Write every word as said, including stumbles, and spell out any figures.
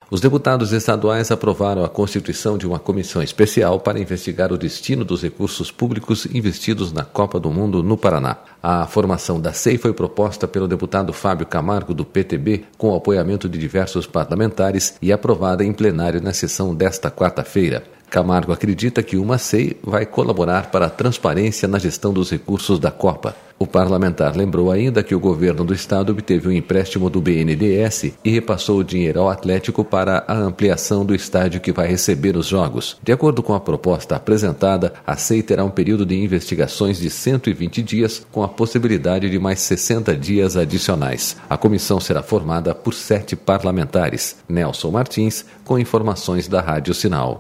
Os deputados estaduais aprovaram a constituição de uma comissão especial para investigar o destino dos recursos públicos investidos na Copa do Mundo no Paraná. A formação da C E I foi proposta pelo deputado Fábio Camargo, do P T B, com o apoiamento de diversos parlamentares e aprovada em plenário na sessão desta quarta-feira. Camargo acredita que uma C E I vai colaborar para a transparência na gestão dos recursos da Copa. O parlamentar lembrou ainda que o governo do estado obteve um empréstimo do B N D E S e repassou o dinheiro ao Atlético para a ampliação do estádio que vai receber os jogos. De acordo com a proposta apresentada, a C E I terá um período de investigações de cento e vinte dias, com a possibilidade de mais sessenta dias adicionais. A comissão será formada por sete parlamentares. Nelson Martins, com informações da Rádio Sinal.